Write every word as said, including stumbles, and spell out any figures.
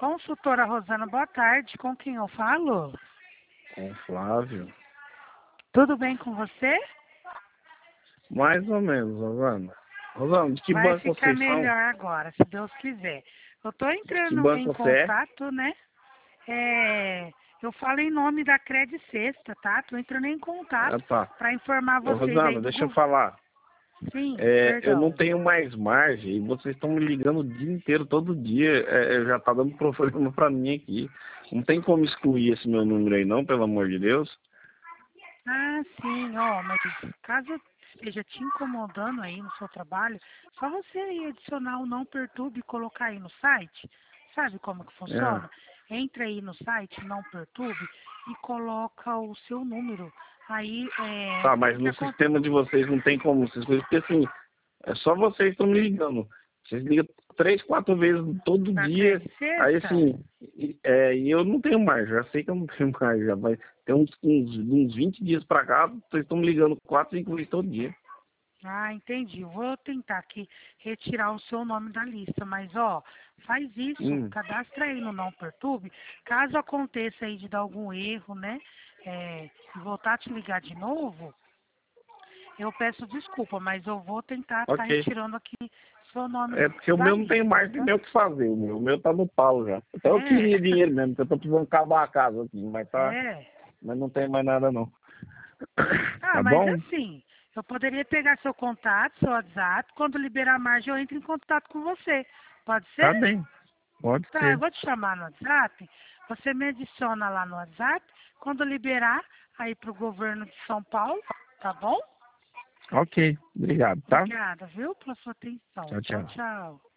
Consultora Rosana, boa tarde. Com quem eu falo? Com o Flávio. Tudo bem com você? Mais ou menos, Rosana. Rosana, de que Vai banco ficar vocês melhor são? agora, se Deus quiser. Eu estou De que entrando em banco você é? contato, né? É, eu falo em nome da Cred Sexta, tá? Estou entrando em Ah, contato tá. para informar Ô, vocês aí Rosana, do deixa eu governo. falar. Sim, É, eu não perdão. tenho mais margem e vocês estão me ligando o dia inteiro, todo dia. É, é, já tá dando problema pra mim aqui. Não tem como excluir esse meu número aí não, pelo amor de Deus. Ah, sim, ó, mas caso esteja te incomodando aí no seu trabalho, só você aí adicionar o Não Perturbe e colocar aí no site. Sabe como que É. funciona? Entra aí no site Não Perturbe e coloca o seu número. Aí, é, Tá, o mas que no acontece? sistema de vocês não tem como essas coisas, porque assim, é só vocês que estão me ligando. Vocês ligam três, quatro vezes todo Da dia. Cred Aí Sexta? assim, e, é, e eu não tenho mais, já sei que eu não tenho mais, já vai ter uns, uns, uns vinte dias pra cá, vocês estão me ligando quatro, cinco vezes todo dia. Ah, entendi. Vou tentar aqui retirar o seu nome da lista, mas ó, faz isso, Hum, cadastra aí no Não Perturbe. Caso aconteça aí de dar algum erro, né, é, e voltar a te ligar de novo, eu peço desculpa, mas eu vou tentar estar ok. retirando aqui seu nome É porque o da meu não tem lista, mais tá? nem o que fazer, o meu, o meu tá no pau já. Até eu É, queria dinheiro mesmo, porque eu tô precisando acabar a casa aqui, mas tá, é. mas não tem mais nada não. Ah, Tá mas bom? assim, eu poderia pegar seu contato, seu WhatsApp, quando liberar a margem eu entro em contato com você. Pode Tá ser? bem, pode Tá, eu ser. vou te chamar no WhatsApp, você me adiciona lá no WhatsApp, quando liberar aí pro governo de São Paulo, tá bom? Ok, obrigado, tá? Obrigada, viu, pela sua atenção. Tchau, Tchau, tchau. tchau.